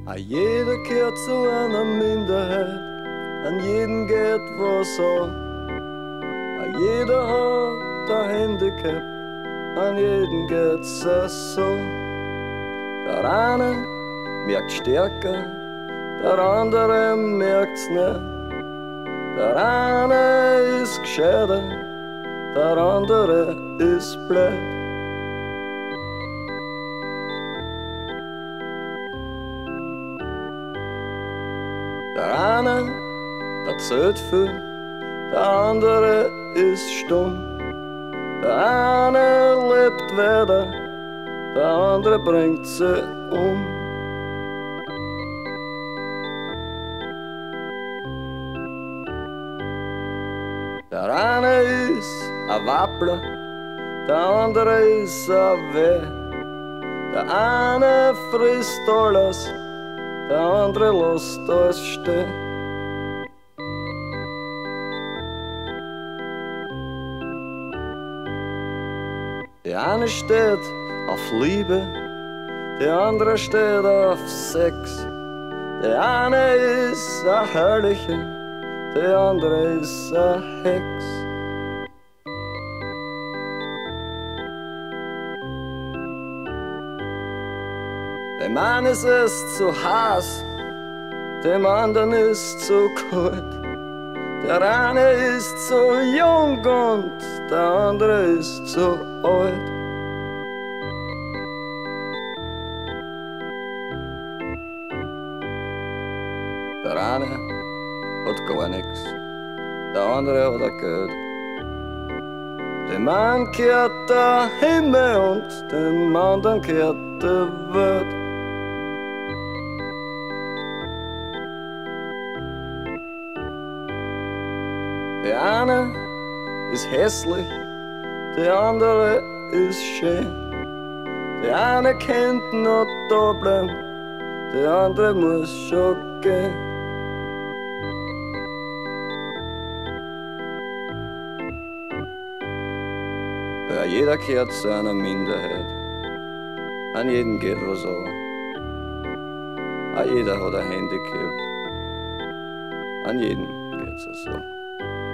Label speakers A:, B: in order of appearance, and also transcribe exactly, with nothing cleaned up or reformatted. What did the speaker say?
A: A jeder gehört zu einer Minderheit, an jeden geht was an. A jeder hat ein Handicap, an jeden geht's so. Der eine merkt stärker, der andere merkt's nicht. Der eine ist gescheiter, der andere ist blöd. Der eine erzählt viel, der andere ist stumm. Der eine lebt weiter, der andere bringt sie um. Der eine ist ein Wappler, der andere ist ein Weh. Der eine frisst alles, der andere lässt alles stehen. Der eine steht auf Liebe, der andere steht auf Sex. Der eine ist ein Herrlicher, der andere ist ein Hex. Dem einen ist es zu heiß, dem anderen ist zu kalt. Der eine ist zu jung und der andere ist zu alt. Der eine hat gar nichts, der andere hat ein Geld. Dem einen gehört der Himmel und dem anderen gehört die Welt. Der eine ist hässlich, der andere ist schön. Der eine kennt noch da bleiben, der andere muss schon gehen. Ja, jeder gehört zu einer Minderheit, an jeden geht was an. Auch jeder hat ein Handicap, an jeden geht's so.